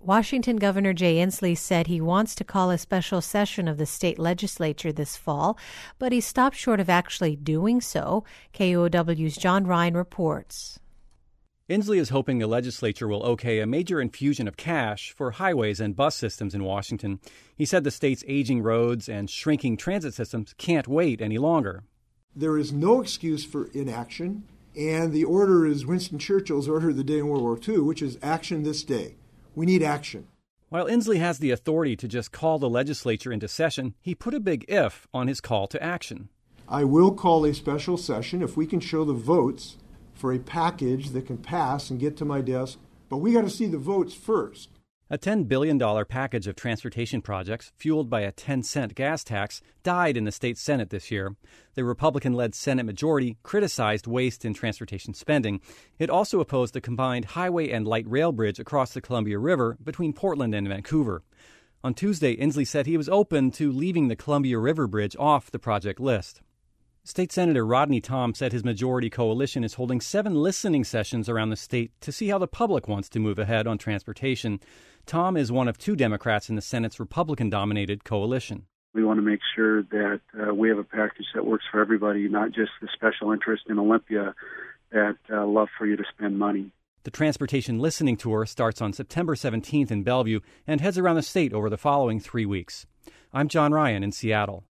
Washington Governor Jay Inslee said he wants to call a special session of the state legislature this fall, but he stopped short of actually doing so. KUOW's John Ryan reports. Inslee is hoping the legislature will okay a major infusion of cash for highways and bus systems in Washington. He said the state's aging roads and shrinking transit systems can't wait any longer. There is no excuse for inaction, and the order is Winston Churchill's order of the day in World War II, which is action this day. We need action. While Inslee has the authority to just call the legislature into session, he put a big if on his call to action. I will call a special session if we can show the votes for a package that can pass and get to my desk, but we got to see the votes first. A $10 billion package of transportation projects, fueled by a 10-cent gas tax, died in the state Senate this year. The Republican-led Senate majority criticized waste in transportation spending. It also opposed a combined highway and light rail bridge across the Columbia River between Portland and Vancouver. On Tuesday, Inslee said he was open to leaving the Columbia River Bridge off the project list. State Senator Rodney Tom said his majority coalition is holding 7 listening sessions around the state to see how the public wants to move ahead on transportation. Tom is one of 2 Democrats in the Senate's Republican-dominated coalition. We want to make sure that we have a package that works for everybody, not just the special interest in Olympia that love for you to spend money. The Transportation Listening Tour starts on September 17th in Bellevue and heads around the state over the following 3 weeks. I'm John Ryan in Seattle.